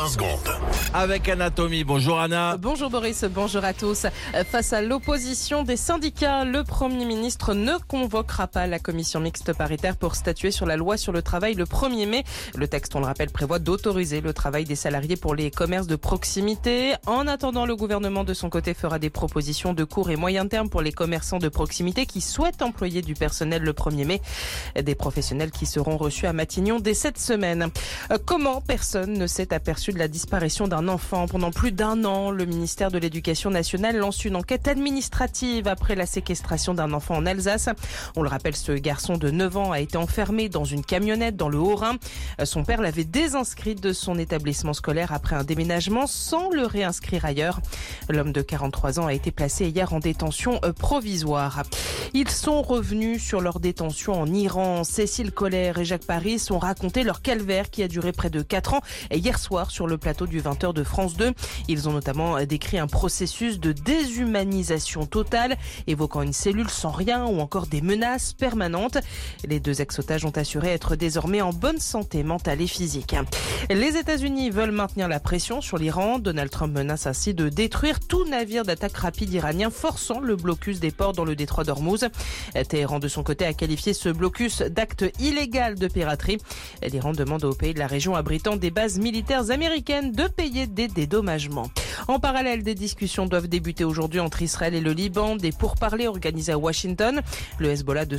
20 secondes. Avec Anatomie. Bonjour Anna. Bonjour Boris, bonjour à tous. Face à l'opposition des syndicats, le Premier ministre ne convoquera pas la commission mixte paritaire pour statuer sur la loi sur le travail le 1er mai. Le texte, on le rappelle, prévoit d'autoriser le travail des salariés pour les commerces de proximité. En attendant, le gouvernement de son côté fera des propositions de court et moyen terme pour les commerçants de proximité qui souhaitent employer du personnel le 1er mai. Des professionnels qui seront reçus à Matignon dès cette semaine. Comment personne ne s'est aperçu de la disparition d'un enfant pendant plus d'un an? Le ministère de l'Éducation nationale lance une enquête administrative après la séquestration d'un enfant en Alsace. On le rappelle, ce garçon de 9 ans a été enfermé dans une camionnette dans le Haut-Rhin. Son père l'avait désinscrit de son établissement scolaire après un déménagement sans le réinscrire ailleurs. L'homme de 43 ans a été placé hier en détention provisoire. Ils sont revenus sur leur détention en Iran. Cécile Collère et Jacques Paris ont raconté leur calvaire qui a duré près de 4 ans hier soir sur le plateau du 20h de France 2. Ils ont notamment décrit un processus de déshumanisation totale, évoquant une cellule sans rien ou encore des menaces permanentes. Les 2 ex-otages ont assuré être désormais en bonne santé mentale et physique. Les États-Unis veulent maintenir la pression sur l'Iran. Donald Trump menace ainsi de détruire tout navire d'attaque rapide iranien, forçant le blocus des ports dans le détroit d'Ormuz. Téhéran, de son côté, a qualifié ce blocus d'acte illégal de piraterie. L'Iran demande aux pays de la région abritant des bases militaires américaines de payer des dédommagements. En parallèle, des discussions doivent débuter aujourd'hui entre Israël et le Liban, des pourparlers organisés à Washington. Le Hezbollah, de